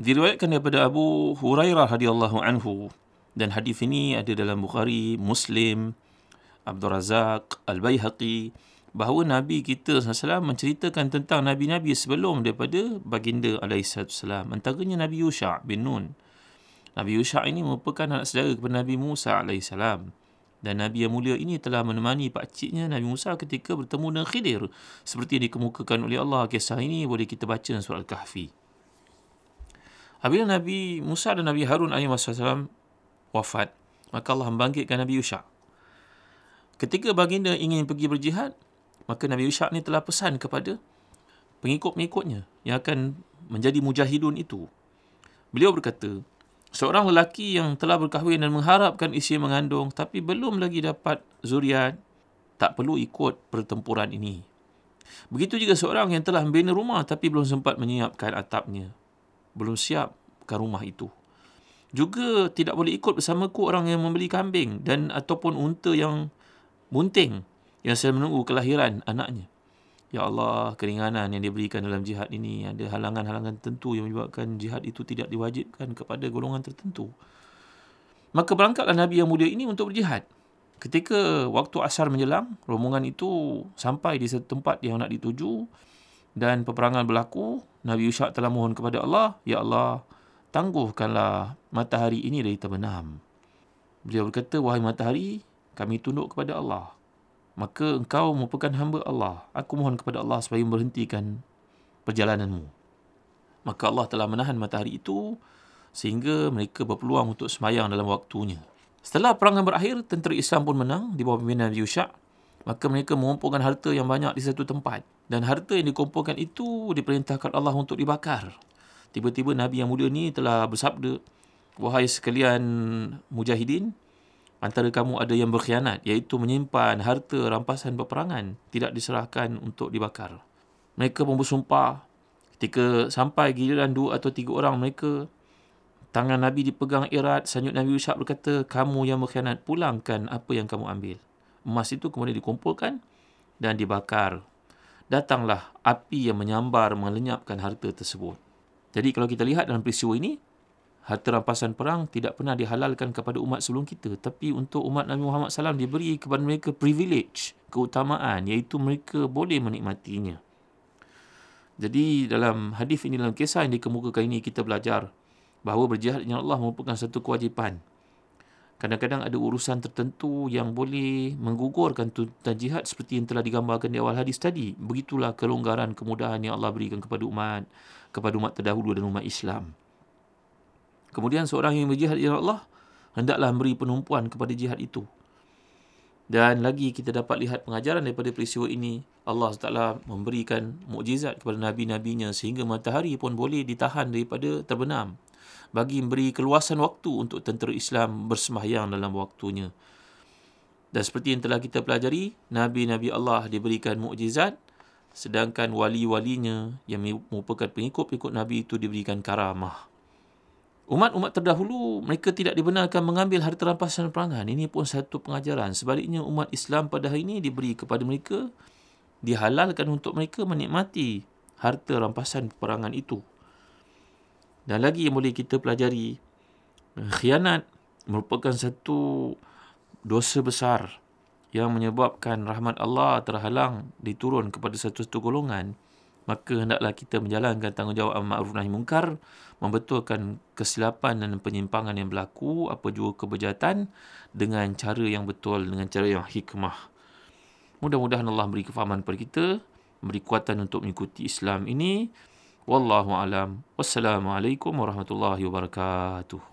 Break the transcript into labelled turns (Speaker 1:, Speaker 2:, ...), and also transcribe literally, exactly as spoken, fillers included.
Speaker 1: Diriwayatkan daripada Abu Hurairah radhiyallahu anhu, dan hadis ini ada dalam Bukhari, Muslim, Abdul Razak, Al-Baihaqi, bahawa Nabi kita sallallahu alaihi wasallam menceritakan tentang Nabi-Nabi sebelum daripada baginda alaihi salam. Antaranya Nabi Yusha' bin Nun. Nabi Yusha' ini merupakan anak saudara kepada Nabi Musa alaihi salam. Dan Nabi yang mulia ini telah menemani pakciknya Nabi Musa ketika bertemu dengan Khidir. Seperti yang dikemukakan oleh Allah, kisah ini boleh kita baca dalam surah Al-Kahfi. Apabila Nabi Musa dan Nabi Harun alaihi wasallam wafat, maka Allah membangkitkan Nabi Yusha'. Ketika baginda ingin pergi berjihad, maka Nabi Yusha' ni telah pesan kepada pengikut-pengikutnya yang akan menjadi mujahidun itu. Beliau berkata, seorang lelaki yang telah berkahwin dan mengharapkan isteri mengandung tapi belum lagi dapat zuriat, tak perlu ikut pertempuran ini. Begitu juga seorang yang telah membina rumah tapi belum sempat menyiapkan atapnya, belum siapkan rumah itu. Juga tidak boleh ikut bersamaku orang yang membeli kambing dan ataupun unta yang bunting yang sedang menunggu kelahiran anaknya. Ya Allah, keringanan yang diberikan dalam jihad ini, ada halangan-halangan tertentu yang menyebabkan jihad itu tidak diwajibkan kepada golongan tertentu. Maka berangkatlah Nabi yang mulia ini untuk berjihad. Ketika waktu asar menjelang, rombongan itu sampai di satu tempat yang nak dituju dan peperangan berlaku. Nabi Yusha' telah mohon kepada Allah, Ya Allah, tangguhkanlah matahari ini dari terbenam. Beliau berkata, wahai matahari, kami tunduk kepada Allah. Maka engkau merupakan hamba Allah. Aku mohon kepada Allah supaya memberhentikan perjalananmu. Maka Allah telah menahan matahari itu sehingga mereka berpeluang untuk sembahyang dalam waktunya. Setelah perangan berakhir, tentera Islam pun menang di bawah pimpinan Nabi Yusha'. Maka mereka mengumpulkan harta yang banyak di satu tempat. Dan harta yang dikumpulkan itu diperintahkan Allah untuk dibakar. Tiba-tiba Nabi yang mulia ni telah bersabda, wahai sekalian mujahidin, antara kamu ada yang berkhianat, iaitu menyimpan harta rampasan peperangan, tidak diserahkan untuk dibakar. Mereka pun bersumpah. Ketika sampai giliran dua atau tiga orang mereka, tangan Nabi dipegang erat, sanjut Nabi Yusha' berkata, kamu yang berkhianat, pulangkan apa yang kamu ambil. Emas itu kemudian dikumpulkan dan dibakar. Datanglah api yang menyambar melenyapkan harta tersebut. Jadi kalau kita lihat dalam peristiwa ini, harta rampasan perang tidak pernah dihalalkan kepada umat sebelum kita. Tapi untuk umat Nabi Muhammad sallallahu alaihi wasallam diberi kepada mereka privilege, keutamaan, iaitu mereka boleh menikmatinya. Jadi dalam hadis ini, dalam kisah yang dikemukakan ini, kita belajar bahawa berjihad dengan Allah merupakan satu kewajipan. Kadang-kadang ada urusan tertentu yang boleh menggugurkan tuntutan jihad seperti yang telah digambarkan di awal hadis tadi. Begitulah kelonggaran, kemudahan yang Allah berikan kepada umat, kepada umat terdahulu dan umat Islam. Kemudian seorang yang berjihad dengan Allah hendaklah memberi penumpuan kepada jihad itu. Dan lagi kita dapat lihat pengajaran daripada peristiwa ini, Allah subhanahu wa taala memberikan mukjizat kepada nabi-nabinya sehingga matahari pun boleh ditahan daripada terbenam, bagi memberi keluasan waktu untuk tentera Islam bersembahyang dalam waktunya. Dan seperti yang telah kita pelajari, Nabi-Nabi Allah diberikan mukjizat, sedangkan wali-walinya yang merupakan pengikut-pengikut Nabi itu diberikan karamah. Umat-umat terdahulu, mereka tidak dibenarkan mengambil harta rampasan perangan. Ini pun satu pengajaran. Sebaliknya, umat Islam pada hari ini diberi kepada mereka, dihalalkan untuk mereka menikmati harta rampasan peperangan itu. Dan lagi yang boleh kita pelajari, khianat merupakan satu dosa besar yang menyebabkan rahmat Allah terhalang diturun kepada satu-satu golongan. Maka hendaklah kita menjalankan tanggungjawab amar ma'ruf nahi munkar, membetulkan kesilapan dan penyimpangan yang berlaku, apa juga kebejahatan, dengan cara yang betul, dengan cara yang hikmah. Mudah-mudahan Allah beri kefahaman kepada kita, beri kekuatan untuk mengikuti Islam ini. Wallahu a'lam. Wassalamualaikum warahmatullahi wabarakatuh.